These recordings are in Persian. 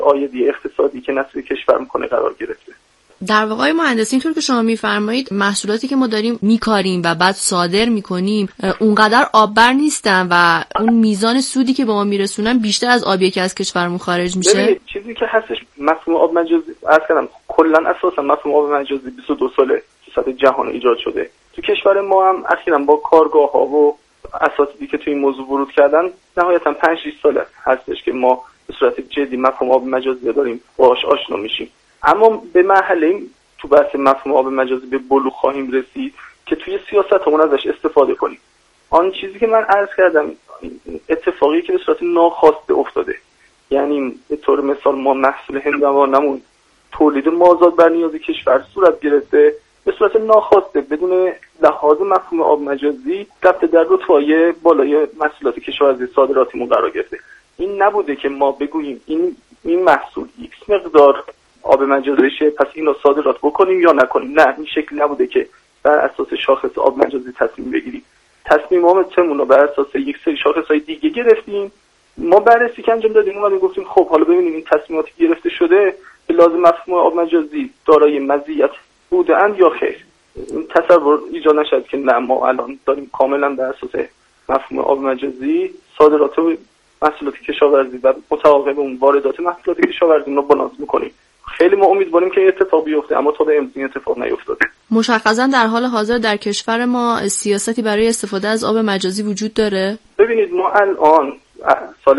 عایدی اقتصادی که نصب کشور میکنه قرار گرفته. در واقع مهندس اینطور که شما میفرمایید محصولاتی که ما داریم میکاریم و بعد صادر میکنیم اونقدر آببر نیستن و اون میزان سودی که به ما میرسونن بیشتر از آبیه که از کشورمون خارج میشه. ببینید چیزی که هستش مفهوم آب مجازی اصلا کلا اساسا مفهوم آب مجازی 22 ساله سطح جهان ایجاد شده. تو کشور ما هم اخیراً با کارگاه ها و اساتیدی که تو این موضوع ورود کردن نهایتاً 5-6 سال هستش که ما به صورت جدی مفهوم آب مجازی داریم باهاش آشنا میشیم. اما به مرحله تو بحث مفهوم آب مجازی به بلوغ خواهیم رسید که توی سیاستمون ازش استفاده کنیم. آن چیزی که من عرض کردم اتفاقی که به صورت ناخواسته افتاده، یعنی به طور مثال ما محصول هندوانمون تولید مازاد بر نیاز کشور صورت گرفته، به صورت ناخواسته بدون لحاظ مفهوم آب مجازی رفته در رتبه‌های بالای محصولات کشاورزی صادراتیمون قرار گرفته. این نبوده که ما بگوییم این محصول ایکس مقدار آب مجازیشه پس اینو صادرات بکنیم یا نکنیم. نه، این شکل نبوده که بر اساس شاخص آب مجازی تصمیم بگیریم. تصمیماتمون رو بر اساس یک سری شاخص‌های دیگه گرفتیم. ما بررسی که انجام دادیم اومدیم گفتیم خب حالا ببینیم این تصمیماتی گرفته شده به لازم مفهوم آب مجازی دارای مزیت بودند یا خیر. این تصور ایجاد نشد که نه ما الان داریم کاملا بر اساس مفهوم آب مجازی صادرات محصولات کشاورزی و متعاقب اون واردات محصولات کشاورزی رو بالانس می‌کنیم. خیلی ما امیدواریم که این اتفاق بیفته اما تا به امروز این اتفاق نیفتاده. مشخصا در حال حاضر در کشور ما سیاستی برای استفاده از آب مجازی وجود داره؟ ببینید ما الان سال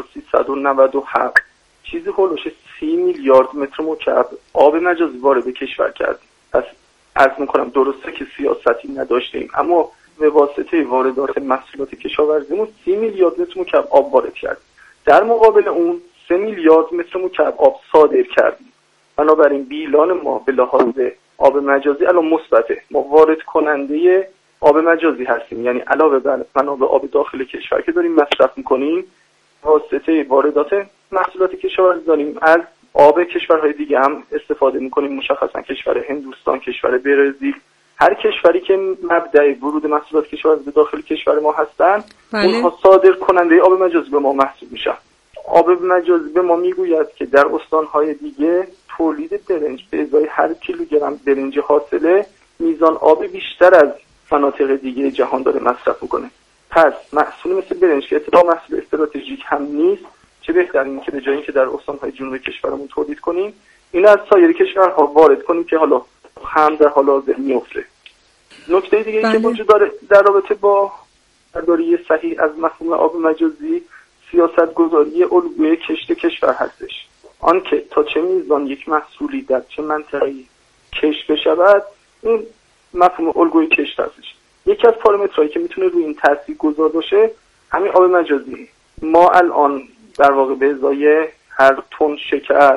1397 چیزی هولوش 30 میلیارد متر مکعب آب مجازی وارد کشور کردیم. پس عرض می‌کنم درسته که سیاستی نداشتیم اما به واسطه واردات محصولات کشاورزیمون 30 میلیارد متر مکعب آب وارد کردیم. در مقابل اون 3 میلیارد متر مکعب آب صادر کردیم. بنابراین بیلان ما به لحاظ آب مجازی الان مثبته. ما وارد کننده آب مجازی هستیم، یعنی علاوه بر منابع آب داخل کشور که داریم مصرف می‌کنیم واسطه واردات محصولات کشاورزی داریم از آب کشورهای دیگه هم استفاده می‌کنیم. مشخصا کشور هندوستان، کشور برزیل، هر کشوری که مبدأ ورود محصولات کشاورزی به داخل کشور ما هستن اونها صادر کننده آب مجازی به ما محسوب میشن. آب مجازی به ما میگوید که در استانهای دیگه تولید برنج به ازای هر کیلوگرم برنج حاصله میزان آب بیشتر از مناطق دیگه جهان داره مصرف میکنه. پس محصول مثل برنج که اتفاقا محصول استراتژیک هم نیست، چه بهتر این که به جای اینکه در استانهای جنوب کشورمون تولید کنیم این از سایر کشورها وارد کنیم که حالا هم در حال حاضر میفته. نکته دیگه که وجود داره در رابطه با برداری صحیح از مفهوم آب مجازی سیاست گذاری الگوی کشت کشور هستش. آن که تا چه میزان یک محصولی در چه منطقه‌ای کشت بشود این مفهوم الگوی کشت هستش. یکی از پارامترهایی که میتونه روی این تاثیر گذار باشه همین آب مجازی. ما الان در واقع به ازای هر تن شکر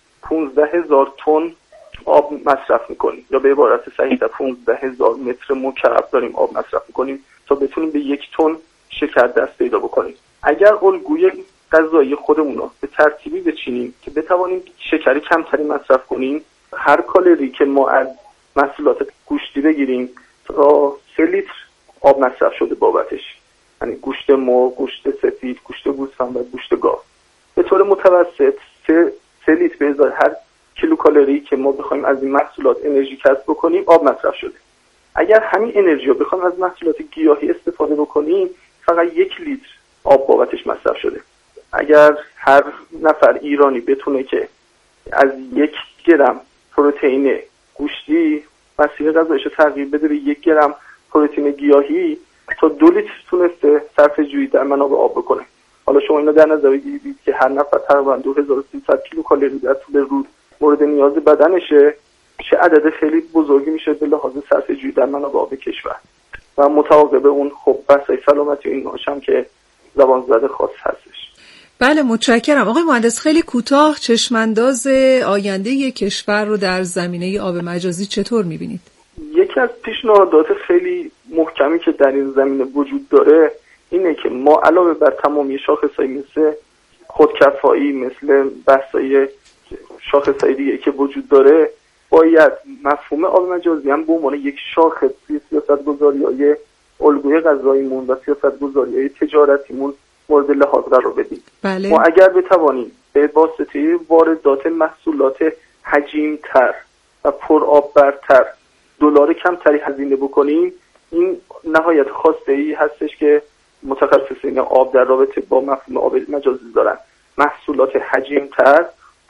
15,000 تن آب مصرف میکنیم یا به عبارت صحیح‌تر 15,000 متر مکعب داریم آب مصرف میکنیم تا بتونیم به 1 تن شکر دست پیدا بکنیم. اگر الگوی غذایی خودمون رو به ترتیبی بچینیم که بتوانیم شکر کمتری مصرف کنیم، هر کالری که ما از محصولات گوشتی بگیریم تا 3 لیتر آب مصرف شده بابتش، یعنی گوشت مرغ، گوشت سفید، گوشت گوسفند و گوشت گاو. به طور متوسط 3 لیتر به ازای هر کیلوکالری که ما بخوایم از این محصولات انرژی کسب بکنیم آب مصرف شده. اگر همین انرژی رو بخوایم از محصولات گیاهی استفاده بکنیم فقط 1 لیتر آب بابتش مصرف شده. اگر هر نفر ایرانی بتونه که از 1 گرم پروتئین گوشتی مسیر غذایش رو تغییر بده به 1 گرم پروتئین گیاهی تا 2 لیتر تونسته صرفه‌جویی در منابع آب بکنه. حالا شما اینو در نظر بگیرید که هر نفر تقریبا 2300 کیلوکالری در طول روز مورد نیاز بدنشه، چه عدد خیلی بزرگی میشه به لحاظ صرفه‌جویی در منابع آب کشور. و متعاقب اون خب بحث سلامتی و ایناش هم که زبان زده خاص هستش. بله متشکرم. آقای مهندس خیلی کوتاه چشمانداز آینده کشور رو در زمینه آب مجازی چطور می‌بینید؟ یکی از پیشنهادات خیلی محکمی که در این زمینه وجود داره اینه که ما علاوه بر تمامی شاخص‌های مثل خودکفایی، مثل بحث‌های شاخص‌های دیگه که وجود داره باید مفهوم آب مجازی هم به عنوان یک شاخص سیاست‌گذاری‌های الگوی غذاییمون و سیاست‌گذاری‌های تجارتیمون مورد لحاظ قرار بدیم. بله. ما اگر بتوانیم به واسطه واردات محصولات حجیم‌تر و پرآببرتر دلار کمتری هزینه بکنیم، این نهایت خواسته‌ای هستش که متخصصین آب در رابطه با مفهوم آب مجازی دارن. محصولات حجیم‌تر،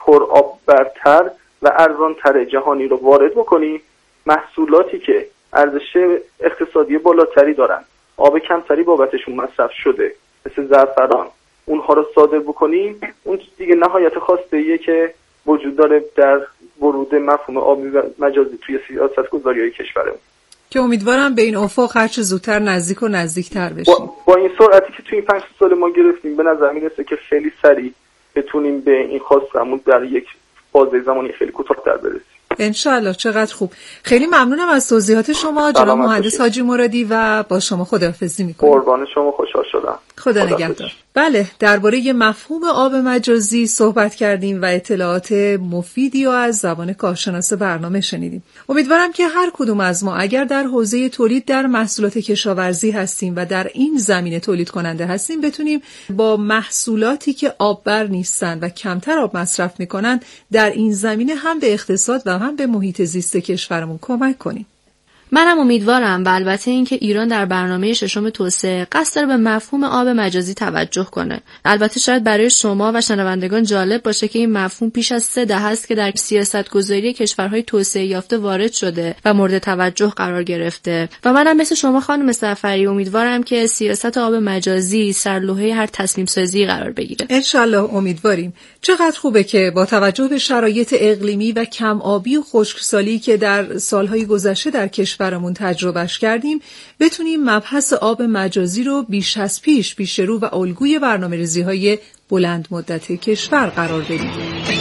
پرآببرتر و ارزان‌تر جهانی رو وارد بکنیم، محصولاتی که ارزش اقتصادی بالاتری دارن، آب کمتری بابتشون مصرف شده مثل زعفران، اونها رو صادر بکنیم. اون دیگه نهایت خواسته‌ایه که وجود داره در ورود مفهوم آب مجازی توی سیاست‌گذاری‌های کشورمون که امیدوارم به این افق هر چه زودتر نزدیک و نزدیکتر بشیم. با این سرعتی که توی این 5 سال ما گرفتیم، به نظر میرسه که خیلی سریع بتونیم به این خواستمون در یک بازه زمانی خیلی کوتاه‌تر برسیم. انشالله. چقدر خوب. خیلی ممنونم از توضیحات شما جناب مهندس حاجی مرادی و با شما خداحافظی می‌کنم. قربان شما، خوشحال شدم. خدا نگهدار. بله، درباره مفهوم آب مجازی صحبت کردیم و اطلاعات مفیدی رو از زبان کارشناس برنامه شنیدیم. امیدوارم که هر کدوم از ما اگر در حوزه تولید در محصولات کشاورزی هستیم و در این زمینه تولید کننده هستیم، بتونیم با محصولاتی که آببر نیستن و کمتر آب مصرف میکنن در این زمینه هم به اقتصاد و هم به محیط زیست کشورمون کمک کنیم. منم امیدوارم و البته اینکه ایران در برنامه 6 توسعه قصد داره به مفهوم آب مجازی توجه کنه. البته شاید برای شما و شنوندگان جالب باشه که این مفهوم پیش از 3 دهه است که در سیاست‌گذاری کشورهای توسعه یافته وارد شده و مورد توجه قرار گرفته و منم مثل شما خانم سفری امیدوارم که سیاست آب مجازی سرلوحه هر تصمیم سازی قرار بگیره. انشالله امیدواریم. چقدر خوبه که با توجه به شرایط اقلیمی و کم آبی و خشکسالی که در سالهای گذشته در کشورمون تجربهش کردیم، بتونیم مبحث آب مجازی رو بیش از پیش رو و الگوی برنامه‌ریزی‌های بلند مدت کشور قرار بدیم.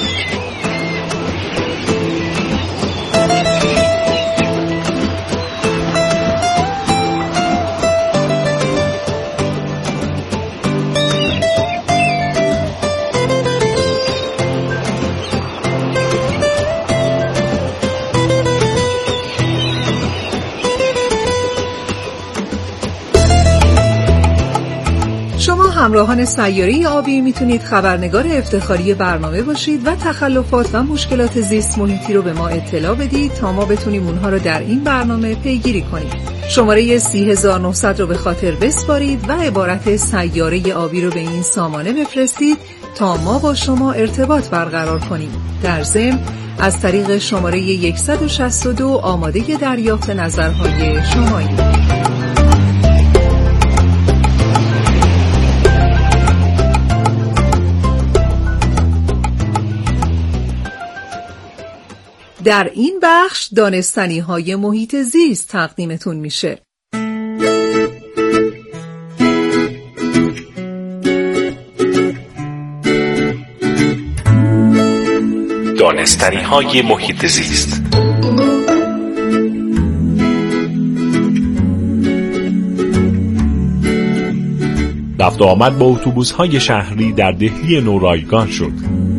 همراهان سیاره آبی میتونید خبرنگار افتخاری برنامه باشید و تخلفات و مشکلات زیست محیطی رو به ما اطلاع بدید تا ما بتونیم اونها رو در این برنامه پیگیری کنیم. شماره 30900 رو به خاطر بسپارید و عبارت سیاره آبی رو به این سامانه بفرستید تا ما با شما ارتباط برقرار کنیم. در ضمن از طریق شماره 162 آماده دریافت نظرهای شماییم. در این بخش دانستنی‌های محیط زیست تقدیمتون میشه. دانستنی‌های محیط زیست. رفت و آمد با اتوبوس‌های شهری در دهلی نو رایگان شد.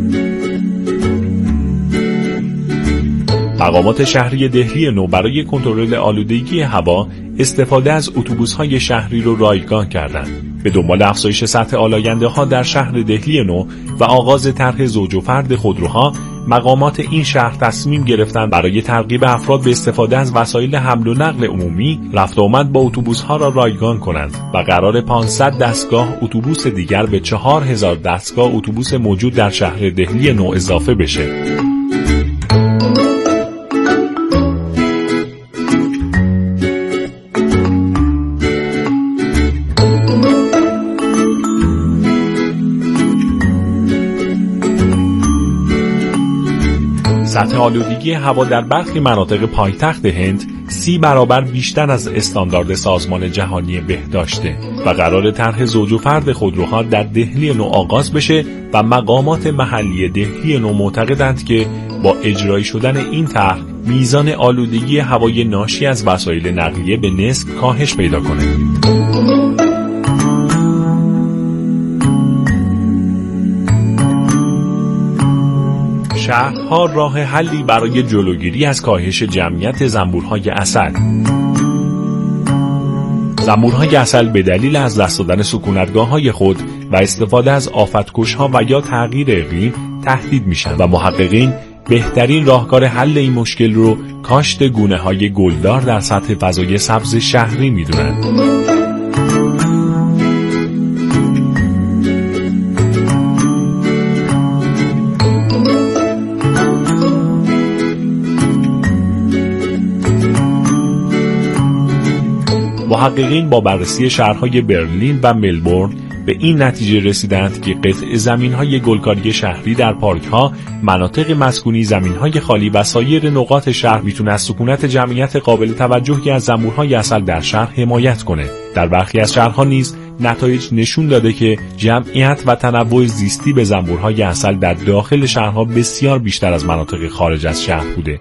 مقامات شهری دهلی نو برای کنترل آلودگی هوا استفاده از اتوبوس‌های شهری رو رایگان کردند. به دنبال افزایش سطح آلاینده‌ها در شهر دهلی نو و آغاز طرح زوج و فرد خودروها، مقامات این شهر تصمیم گرفتند برای ترغیب افراد به استفاده از وسایل حمل و نقل عمومی رفت و آمد با اتوبوس‌ها را رایگان کنند و قرار 500 دستگاه اتوبوس دیگر به 4000 دستگاه اتوبوس موجود در شهر دهلی نو اضافه بشه. سطح آلودگی هوا در برخی مناطق پایتخت هند 30 برابر بیشتر از استاندارد سازمان جهانی بهداشته و قرار طرح زوج و فرد خودروها در دهلی نو آغاز بشه و مقامات محلی دهلی نو معتقدند که با اجرای شدن این طرح میزان آلودگی هوای ناشی از وسایل نقلیه به نصف کاهش پیدا کنه. شهرها راه حلی برای جلوگیری از کاهش جمعیت زنبورهای عسل. زنبورهای عسل به دلیل از دست دادن سکونتگاه‌های خود و استفاده از آفتکش‌ها و یا تغییر اقلیم تهدید میشن و محققین بهترین راهکار حل این مشکل رو کاشت گونه‌های گلدار در سطح فضای سبز شهری میدونن. محققین با بررسی شهرهای برلین و ملبورن به این نتیجه رسیدند که قطع زمین‌های گلکاری شهری در پارک‌ها، مناطق مسکونی، زمین‌های خالی و سایر نقاط شهر میتونه از سکونت جمعیت قابل توجهی از زنبورهای عسل در شهر حمایت کنه. در برخی از شهرها نیز نتایج نشون داده که جمعیت و تنوع زیستی به زنبورهای عسل در داخل شهرها بسیار بیشتر از مناطق خارج از شهر بوده.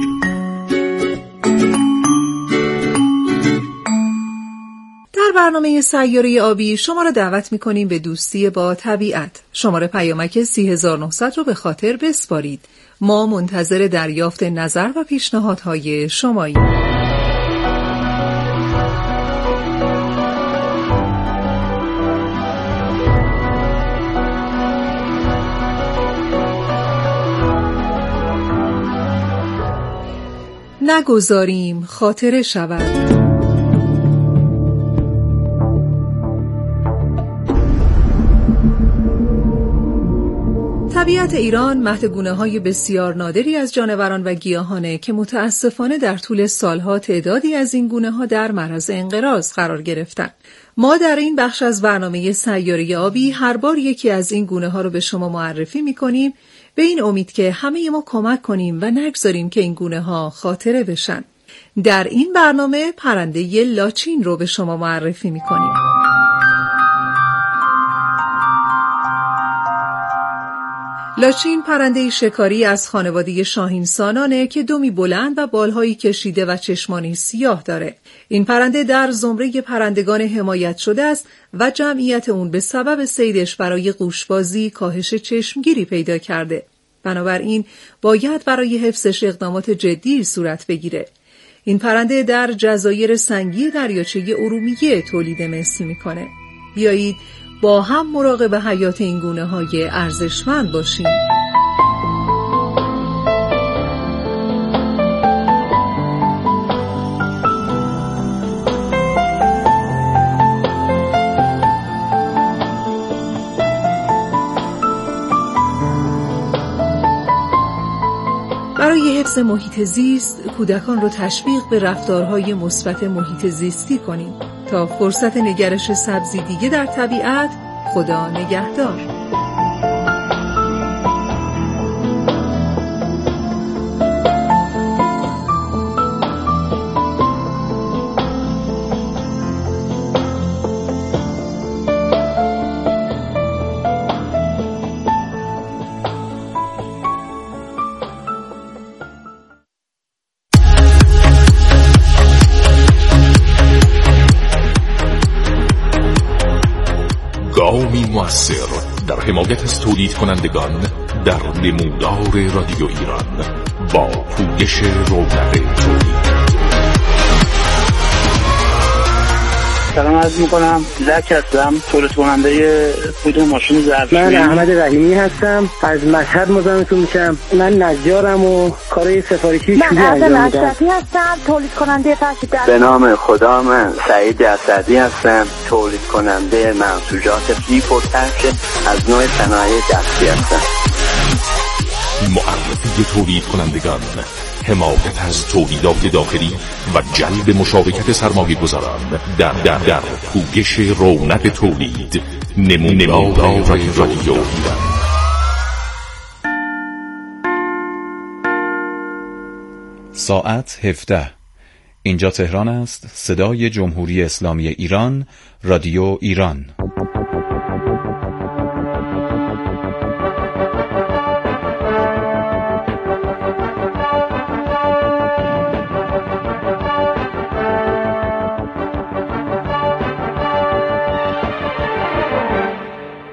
در برنامه سیاره آبی شما را دعوت می‌کنیم به دوستی با طبیعت. شماره پیامک 30900 رو به خاطر بسپارید. ما منتظر دریافت نظر و پیشنهادهای شماییم. نگذاریم خاطره شود. طبیعت ایران مهد گونه‌های بسیار نادری از جانوران و گیاهانه که متاسفانه در طول سالها تعدادی از این گونه‌ها در معرض انقراض قرار گرفتند. ما در این بخش از برنامه سیاره آبی هر بار یکی از این گونه‌ها رو به شما معرفی می‌کنیم، به این امید که همه ما کمک کنیم و نگذاریم که این گونه‌ها خاطره بشن. در این برنامه پرنده لاچین رو به شما معرفی می‌کنیم. لاچین پرنده شکاری از خانواده شاهینسانانه که دمی بلند و بالهایی کشیده و چشمانی سیاه داره. این پرنده در زمره پرندگان حمایت شده است و جمعیت اون به سبب صیدش برای قوشبازی کاهش چشمگیری پیدا کرده. بنابراین باید برای حفظش اقدامات جدی صورت بگیره. این پرنده در جزایر سنگی دریاچه ارومیه تولید مثل میکنه. بیایید با هم مراقب حیات این گونه‌های ارزشمند باشیم. برای حفظ محیط زیست، کودکان رو تشویق به رفتارهای مثبت محیط زیستی کنیم. تا فرصت نگرش سبزی دیگه در طبیعت، خدا نگهدار. گامی مؤثر در حمایت از تولید کنندگان در نمودار رادیو ایران با پویش رونق تولید. سلام عرض میکنم، زک هستم، تولید کننده کدوم ماشین ظرفشویی. من احمد رحیمی هستم، از مشهد مزاحمتون میشم. من نجارم و کارهای سفارشی شویی انجام میدم. من اشرفی هستم، تولید کننده فرش. به نام خدا، من سعید اسدی هستم، تولید کننده منسوجات فیف و فرش از نوع صنایع دستی هستم. معرفی تولید کنندگان، حمایت از تولیدات داخلی و جلب مشارکت سرمایه‌گذاران در پویش رونق تولید. نمودار رادیو ایران. ساعت 17. اینجا تهران است. صدای جمهوری اسلامی ایران، رادیو ایران.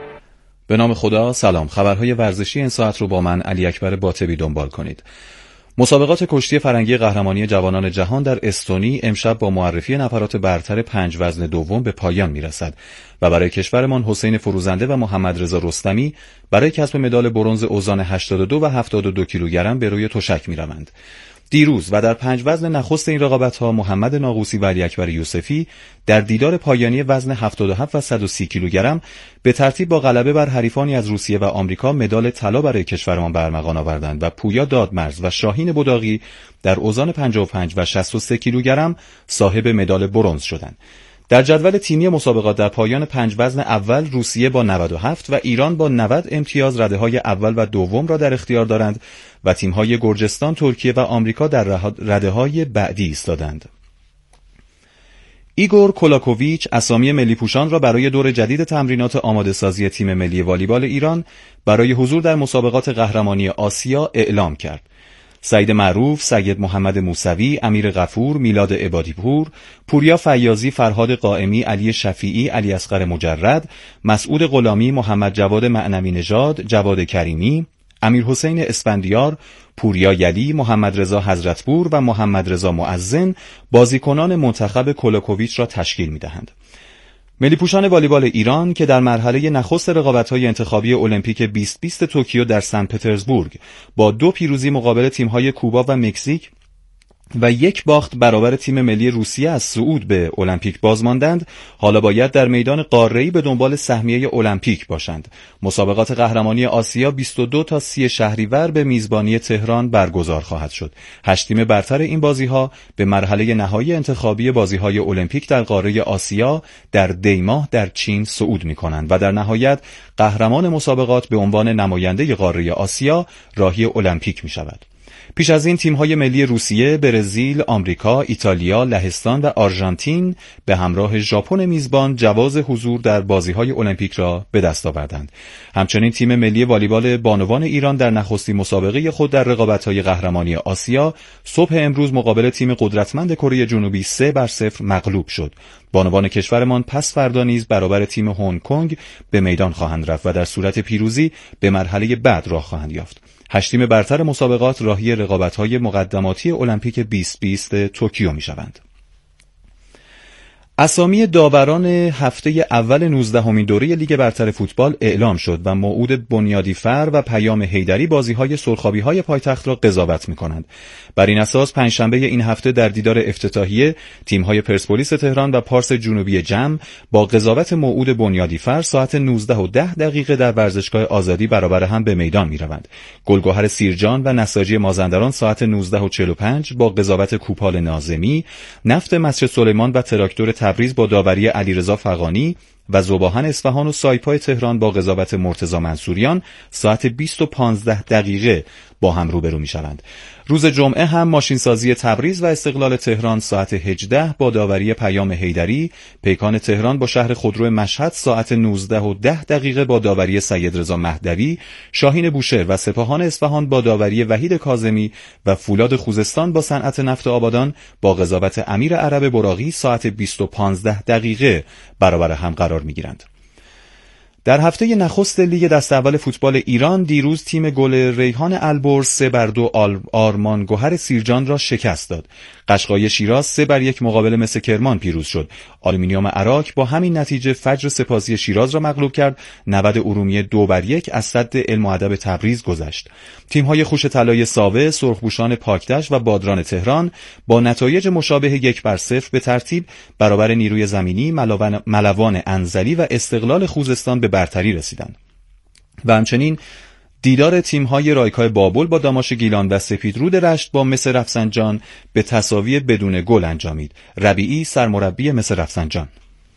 به نام خدا، سلام. خبرهای ورزشی این ساعت رو با من علی اکبر باطبی دنبال کنید. مسابقات کشتی فرنگی قهرمانی جوانان جهان در استونی امشب با معرفی نفرات برتر 5 وزن دوم به پایان میرسد و برای کشورمان حسین فروزنده و محمد رضا رستمی برای کسب مدال برنز اوزان 82 و 72 کیلوگرم به روی تشک میروند. دیروز و در 5 وزن نخست این رقابت‌ها محمد ناقوسی و علی اکبر یوسفی در دیدار پایانی وزن 77 و 130 کیلوگرم به ترتیب با غلبه بر حریفانی از روسیه و آمریکا مدال طلا برای کشورمان به ارمغان آوردند و پویا دادمرز و شاهین بداغی در اوزان 55 و 63 کیلوگرم صاحب مدال برنز شدند. در جدول تیمی مسابقات در پایان 5 وزن اول روسیه با 97 و ایران با 90 امتیاز رده‌های اول و دوم را در اختیار دارند و تیم‌های گرجستان، ترکیه و آمریکا در رده‌های بعدی ایستادند. ایگور کولاکوویچ اسامی ملی پوشان را برای دور جدید تمرینات آماده‌سازی تیم ملی والیبال ایران برای حضور در مسابقات قهرمانی آسیا اعلام کرد. سعید معروف، سید محمد موسوی، امیر غفور، میلاد عبادی‌پور، پوریا فیاضی، فرهاد قائمی، علی شفیعی، علی اصغر مجرد، مسعود غلامی، محمد جواد معنوی نژاد، جواد کریمی، امیر حسین اسفندیار، پوریا یلی، محمد رضا حضرتپور و محمد رضا معزن بازیکنان منتخب کولاکوویچ را تشکیل می‌دهند. ملی پوشان والیبال ایران که در مرحله نخست رقابت‌های انتخابی المپیک 2020 توکیو در سن پترزبورگ با 2 پیروزی مقابل تیم‌های کوبا و مکزیک و 1 باخت برابر تیم ملی روسیه از صعود به المپیک بازماندند، حالا باید در میدان قاره‌ای به دنبال سهمیه المپیک باشند. مسابقات قهرمانی آسیا 22 تا 30 شهریور به میزبانی تهران برگزار خواهد شد. 8 تیم برتر این بازی‌ها به مرحله نهایی انتخابی بازی‌های المپیک در قاره آسیا در دی ماه در چین صعود می‌کنند و در نهایت قهرمان مسابقات به عنوان نماینده قاره آسیا راهی المپیک می‌شود. پیش از این تیم‌های ملی روسیه، برزیل، آمریکا، ایتالیا، لهستان و آرژانتین به همراه ژاپن میزبان جواز حضور در بازی‌های المپیک را به دست آوردند. همچنین تیم ملی والیبال بانوان ایران در نخستین مسابقه خود در رقابت‌های قهرمانی آسیا صبح امروز مقابل تیم قدرتمند کره جنوبی 3-0 مغلوب شد. بانوان کشورمان پس فردا نیز برابر تیم هنگ کنگ به میدان خواهند رفت و در صورت پیروزی به مرحله بعد راه خواهند یافت. 8 تیم برتر مسابقات راهی رقابت‌های مقدماتی المپیک 2020 توکیو می‌شوند. اسامی داوران هفته اول 19مین دوره لیگ برتر فوتبال اعلام شد و موعود بنیادیفر و پیام حیدری بازی‌های سرخابی‌های پایتخت را قضاوت می‌کنند. بر این اساس پنجشنبه این هفته در دیدار افتتاحیه تیم‌های پرسپولیس تهران و پارس جنوبی جم با قضاوت موعود بنیادیفر ساعت 19:10 در ورزشگاه آزادی برابر هم به میدان می‌روند. گلگهر سیرجان و نساجی مازندران ساعت 19:45 با قضاوت کوپال ناظمی، نفت مسجد سلیمان و تراکتور تبریز با داوری علیرضا فغانی و ذوباهن اصفهان و سایپای تهران با قضاوت مرتضی منصوریان ساعت 20:15 با هم روبرو می‌شوند. روز جمعه هم ماشینسازی تبریز و استقلال تهران ساعت 18 با داوری پیام حیدری، پیکان تهران با شهر خودرو مشهد ساعت 19:10 با داوری سید رضا مهدوی، شاهین بوشهر و سپاهان اصفهان با داوری وحید کاظمی و فولاد خوزستان با صنعت نفت آبادان با قضاوت امیر عرب براقی ساعت 20:15 برابر هم قرار می‌گیرند. در هفته نخست لیگ دست اول فوتبال ایران دیروز تیم گل ریحان البرز 3-2 آرمان گوهر سیرجان را شکست داد. قشقای شیراز 3-1 مقابل مس کرمان پیروز شد. آلومینیوم عراق با همین نتیجه فجر سپاسی شیراز را مغلوب کرد. نود ارومیه 2-1 از سد علم و ادب تبریز گذشت. تیم‌های خوش طلای ساوه، سرخپوشان پاکدشت و بادران تهران با نتایج مشابه 1-0 به ترتیب برابر نیروی زمینی، ملوان انزلی و استقلال خوزستان به برتری رسیدند. و همچنین دیدار تیم‌های رایکای بابل با داماش گیلان و سپیدرود رشت با مس رفسنجان به تساوی بدون گل انجامید. ربیعی سرمربی مس رفسنجان: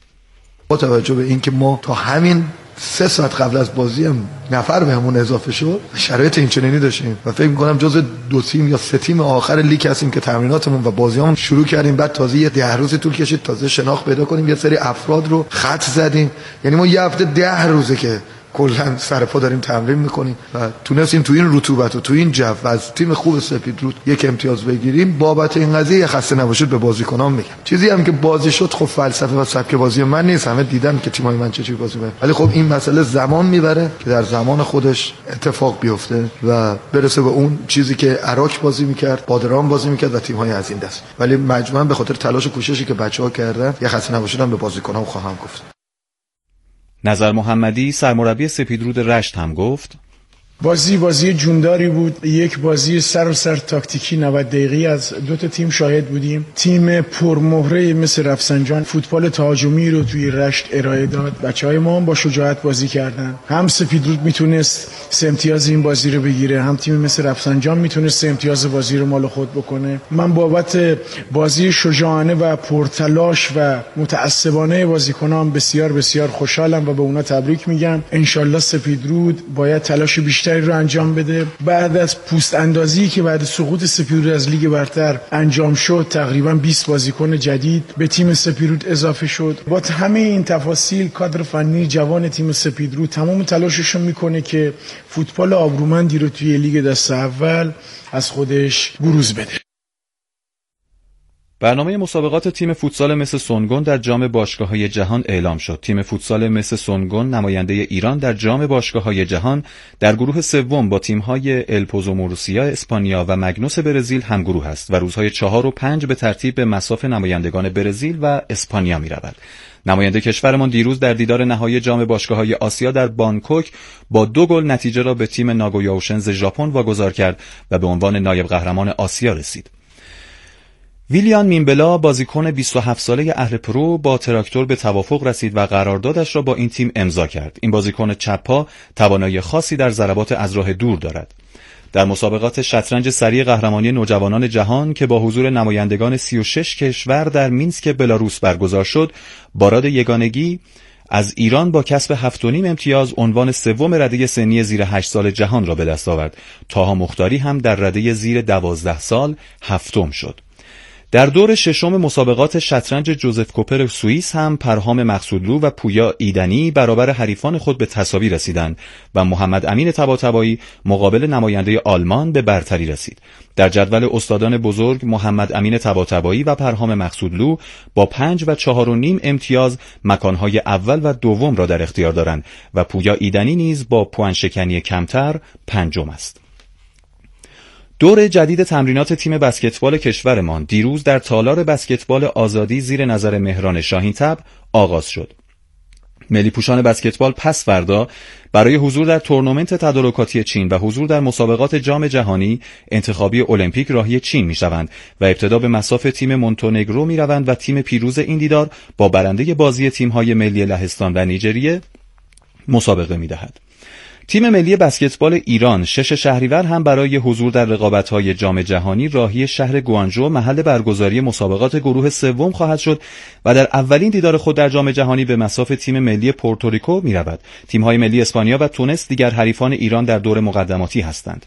با توجه به اینکه ما تا همین 3 ساعت قبل از بازی هم نفر بهمون اضافه شد، شرایط اینچنینی داشتیم و فکر می‌کنم جزو 2 تیم یا 3 تیم آخر لیگ هستیم که تمریناتمون و بازیامون شروع کردیم. بعد تازه 10 روز طول کشید تازه شناخت پیدا کنیم، یه سری افراد رو خط زدیم. یعنی ما یه هفته 10 روزه که کلا سر پا داریم تمرین میکنیم و تونستیم تو این رطوبت و تو این جو و از تیم خوب سپیدرود یک امتیاز بگیریم. بابت این قضیه خسته نباشید به بازیکنان میگم. چیزی هم که بازی شد خب فلسفه و سبک بازی من نیست، همه دیدن که تیمای من چجوری بازی میکنن، ولی خب این مسئله زمان میبره که در زمان خودش اتفاق بیفته و برسه به اون چیزی که عراق بازی میکرد، بادران بازی میکرد و تیم‌های از این دست. ولی مجموعاً به خاطر تلاش و کوششی که بچه‌ها کردن یه خسته نباشیدم به بازیکنان خواهم گفت. نظر محمدی سرمربی سپیدرود رشت هم گفت بازی جونداری بود، یک بازی سر و سر تاکتیکی 90 دقیقه‌ای از دو تا تیم شاهد بودیم. تیم پرمهره مثل رفسنجان فوتبال تهاجمی رو توی رشت ارائه داد. بچهای ما هم با شجاعت بازی کردن. هم سپیدرود میتونست 3 امتیاز این بازی رو بگیره، هم تیم مثل رفسنجان میتونست 3 امتیاز بازی رو مال خود بکنه. من بابت بازی شجاعانه و پرتلاش و متعصبانه بازیکنان بسیار بسیار خوشحالم و به اونا تبریک میگم. ان شاءالله سپیدرود باید تلاش بیشتر رو انجام بده. بعد از پوست اندازی که بعد سقوط سپیدرود از لیگ برتر انجام شد، تقریبا 20 بازیکن جدید به تیم سپیدرود اضافه شد. با همه این تفاصیل کادر فنی جوان تیم سپیدرود تمام تلاششون میکنه که فوتبال آبرومندی رو توی لیگ دست اول از خودش بروز بده. برنامه مسابقات تیم فوتسال مس سونگون در جام باشگاه‌های جهان اعلام شد. تیم فوتسال مس سونگون نماینده ایران در جام باشگاه‌های جهان در گروه سوم با تیم‌های الپوزو موروسیا اسپانیا و مگنوس برزیل همگروه است و روزهای 4 و 5 به ترتیب به مصاف نمایندگان برزیل و اسپانیا می‌رود. نماینده کشورمان دیروز در دیدار نهایی جام باشگاه‌های آسیا در بانکوک با 2 گل نتیجه را به تیم ناگویا اوشنز ژاپن واگذار کرد و به عنوان نایب قهرمان آسیا رسید. ویلیان میمبلا بازیکن 27 ساله اهل پرو با تراکتور به توافق رسید و قراردادش را با این تیم امضا کرد. این بازیکن چپ‌پا توانایی خاصی در ضربات از راه دور دارد. در مسابقات شطرنج سری قهرمانی نوجوانان جهان که با حضور نمایندگان 36 کشور در مینسک بلاروس برگزار شد، باراد یگانگی از ایران با کسب 7.5 امتیاز عنوان سوم رده سنی زیر 8 سال جهان را به دست آورد. طاها مختاری هم در رده زیر 12 سال هفتم شد. در دور ششم مسابقات شطرنج جوزف کوپر سوئیس هم پرهام مقصودلو و پویا ایدنی برابر حریفان خود به تساوی رسیدند و محمد امین طباطبایی مقابل نماینده آلمان به برتری رسید. در جدول استادان بزرگ محمد امین طباطبایی و پرهام مقصودلو با 5 و 4.5 امتیاز مکانهای اول و دوم را در اختیار دارند و پویا ایدنی نیز با پوان شکنی کمتر پنجم است. دور جدید تمرینات تیم بسکتبال کشورمان دیروز در تالار بسکتبال آزادی زیر نظر مهران شاهین‌طبع آغاز شد. ملی پوشان بسکتبال پس فردا برای حضور در تورنمنت تدارکاتی چین و حضور در مسابقات جام جهانی انتخابی المپیک راهی چین می‌شوند و ابتدا به مصاف تیم مونتونگرو می‌روند و تیم پیروز این دیدار با برنده بازی تیم‌های ملی لهستان و نیجریه مسابقه می‌دهد. تیم ملی بسکتبال ایران 6 شهریور هم برای حضور در رقابت‌های جام جهانی راهی شهر گوانژو محل برگزاری مسابقات گروه سوم خواهد شد و در اولین دیدار خود در جام جهانی به مصاف تیم ملی پورتوریکو می‌رود. تیم‌های ملی اسپانیا و تونس دیگر حریفان ایران در دور مقدماتی هستند.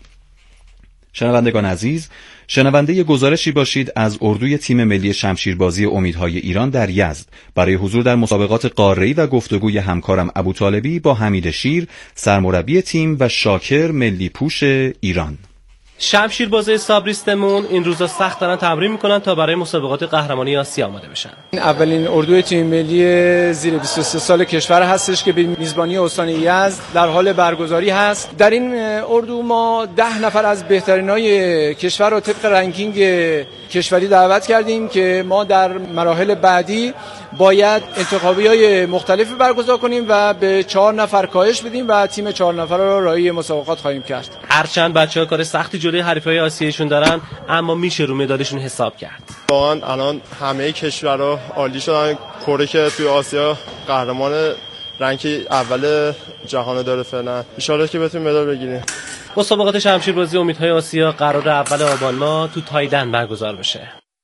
شنوندگان عزیز، شنونده گزارشی باشید از اردوی تیم ملی شمشیربازی امیدهای ایران در یزد برای حضور در مسابقات قاره‌ای و گفتگوی همکارم ابوطالبی با حمید شیر سرمربی تیم و شاکر ملی پوش ایران. شمشیربازی سابریستمون این روزا سخت دارن تمرین میکنن تا برای مسابقات قهرمانی آسیا آماده بشن. این اولین اردوی تیم ملی زیر 23 سال کشور هستش که به میزبانی استان یزد در حال برگزاری هست. در این اردو ما 10 نفر از بهترینای کشور رو طبق رنکینگ کشوری دعوت کردیم که ما در مراحل بعدی باید انتخابی‌های مختلفی برگزار کنیم و به 4 نفر کاهش بدیم و تیم 4 نفره رو راهی مسابقات خواهیم کرد. هرچند بچه‌ها کار سختی جلوی حریفای آسیاییشون دارن اما میشه رو مدالشون حساب کرد. واقعا الان همه کشورها عالی شدن. کره که توی آسیا قهرمان رنک اول جهان داره فعلا. ان شاءالله که بتونیم مدال بگیریم. مسابقات شمشیربازی امیدهای آسیا قرار اول آبان ماه تو تایلند برگزار بشه.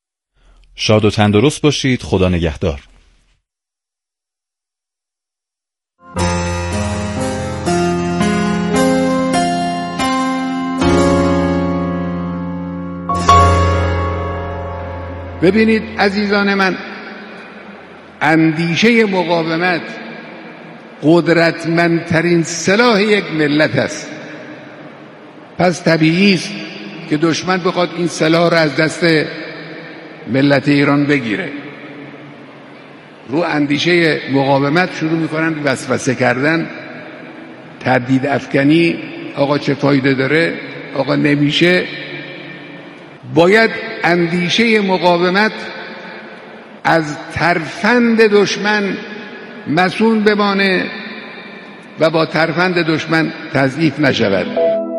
شاد و تندرست باشید. خدا نگهدار. ببینید عزیزان من، اندیشه مقاومت قدرتمندترین سلاح یک ملت است. پس طبیعی است که دشمن بخواد این سلاح را از دست ملت ایران بگیره. رو اندیشه مقاومت شروع میکنن وسوسه کردن، تردید افکنی، آقا چه فایده داره، آقا نمیشه. باید اندیشه مقاومت از ترفند دشمن مسئول بمانه و با ترفند دشمن تضعیف نشود.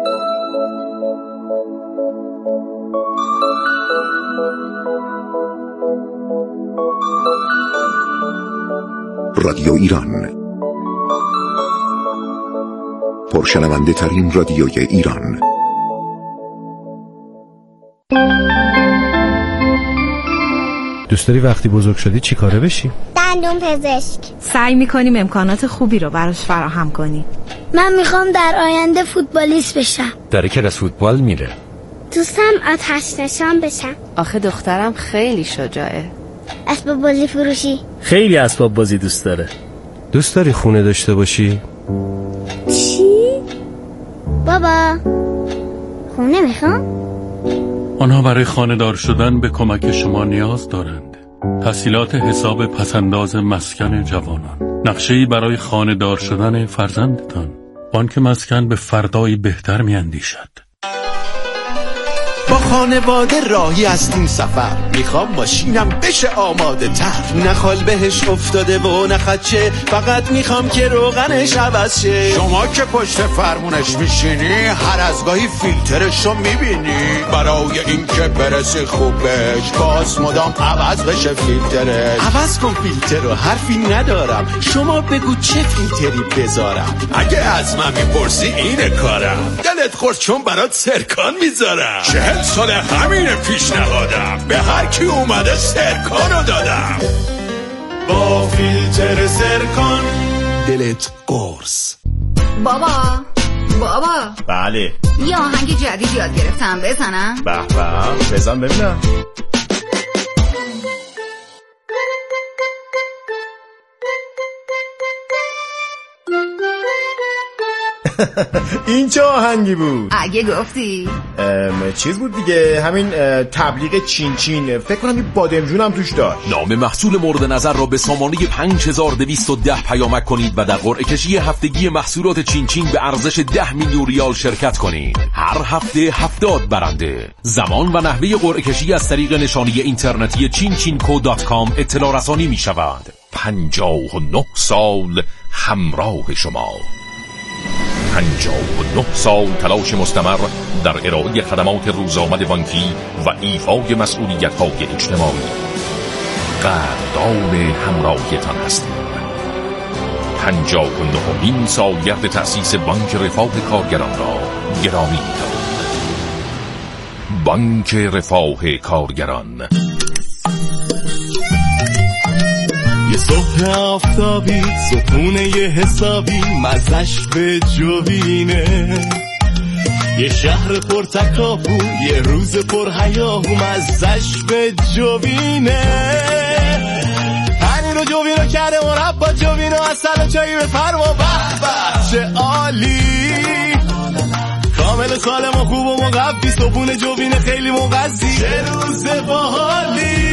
رادیو ایران، پرشنونده ترین رادیوی ایران. دوست داری وقتی بزرگ شدی چی کاره بشی؟ دندون پزشک. سعی میکنیم امکانات خوبی رو براش فراهم کنیم. من میخوام در آینده فوتبالیست بشم. در کلاس فوتبال میره. دوستم آتش نشان بشم. آخه دخترم خیلی شجاعه. اسباب بازی فروشی. خیلی اسباب بازی دوست داره. دوست داری خونه داشته باشی؟ چی؟ بابا خونه میخوام. آنها برای خانه‌دار شدن به کمک شما نیاز دارند. تسهیلات حساب پسنداز مسکن جوانان، نقشه‌ای برای خانه‌دار شدن فرزندتان. بانک مسکن به فردایی بهتر می‌اندیشد. با خانواده راهی هستیم سفر، میخوام ماشینم بشه آماده تر، نه خال بهش افتاده و نه خدشه، فقط میخوام که روغنش عوض شه. شما که پشت فرمونش میشینی هر از گاهی فیلترشو میبینی، برای این که برسی خوب بهش باز مدام عوض بشه فیلترش. عوض کن فیلتر رو، حرفی ندارم، شما بگو چه فیلتری بذارم. اگه از من میپرسی اینه کارم، دلت خورد چون برات سرکان میذارم. 40 سال همین پیشنهادم، به هر کی اومده سرکانو دادم. با فیلتر سرکان دلت قرص. بابا بله، یه آهنگ جدید یاد گرفتم، بزنم؟ به به، بزن ببینم. این چه آهنگی بود؟ اگه گفتی چیز بود دیگه، همین تبلیغ چین چین، فکر کنم این بادمجون هم توش داشت. نام محصول مورد نظر را به سامانه 5210 پیامک کنید و در قرعه کشی هفتگی محصولات چین چین به ارزش 10 میلیون ریال شرکت کنید. هر هفته 70 برنده. زمان و نحوه قرعه کشی از طریق نشانی اینترنتی chinchinco.com اطلاع رسانی می شود. 59 سال همراه شما. 59 سال تلاش مستمر در ارائه خدمات روزآمد بانکی و ایفای مسئولیت‌های اجتماعی. قدردان همراهیتان هستیم. 59مین سالگرد تأسیس بانک رفاه کارگران را گرامی داریم. بانک رفاه کارگران. یه صبح آفتابی، صبحونه یه حسابی، مزش به جوینه. یه شهر پر تکاپو، یه روز پر هیاهو، مزش به جوینه. پنیر و جوینو کرده مربا، جوینو اصل و چایی بفرما، به به چه عالی. کامل سالم و خوب و مقوی، صبحونه جوینه خیلی مغذی، چه روز باحالی.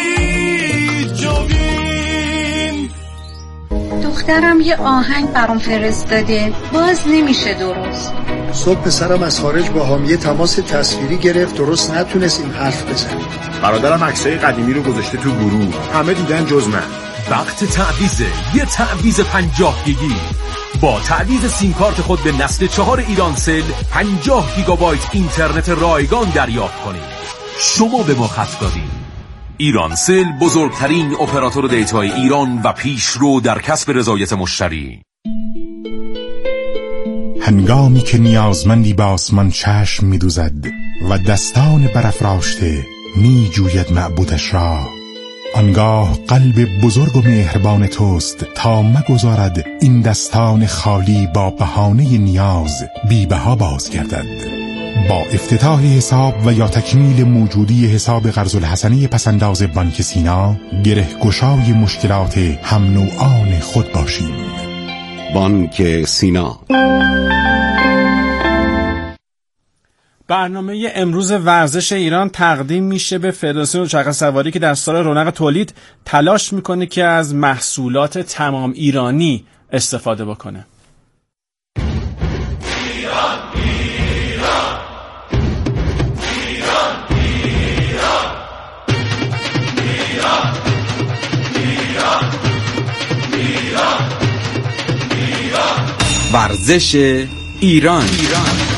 دخترم یه آهنگ برام فرستاده، باز نمیشه درست. صبح پسرم از خارج با حامیه تماس تصویری گرفت، درست نتونستیم حرف بزنیم. برادرم عکسای قدیمی رو گذاشته تو گروه، همه دیدن جز من. وقت تعویضه، یه تعویض 50 گیگی. با تعویض سیم کارت خود به نسل 4 ایرانسل 50 گیگابایت اینترنت رایگان دریافت کنید. شما به ما خط دادید. ایرانسل بزرگترین اپراتور دیتای ایران و پیشرو در کسب رضایت مشتری. هنگامی که نیازمندی به آسمان چشم می‌دوزد و دستان برافراشته می‌جوید معبودش را، آنگاه قلب بزرگ و مهربان توست تا مگذارد این دستان خالی با بهانه نیاز بی بها بازگردد. با افتتاح حساب و یا تکمیل موجودی حساب قرض الحسنه پسنداز بانک سینا، گره گشای مشکلات هم نوعان خود باشیم. بانک سینا. برنامه امروز ورزش ایران تقدیم میشه به فدراسیون دوچرخه سواری که در سال رونق تولید تلاش میکنه که از محصولات تمام ایرانی استفاده بکنه. ورزش ایران.